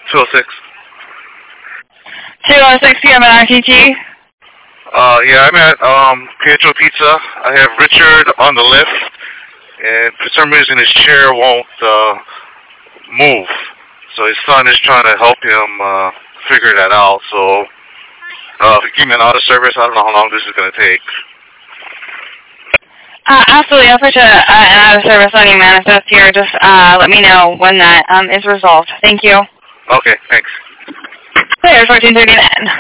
206. 206, you have an RTT? Yeah, I'm at Pietro Pizza. I have Richard on the lift, and for some reason his chair won't move. So his son is trying to help him figure that out. So if you give me an auto service, I don't know how long this is going to take. Absolutely. I'll put you an out-of-service on your manifest here. Just let me know when that is resolved. Thank you. Okay, thanks. There's 1439.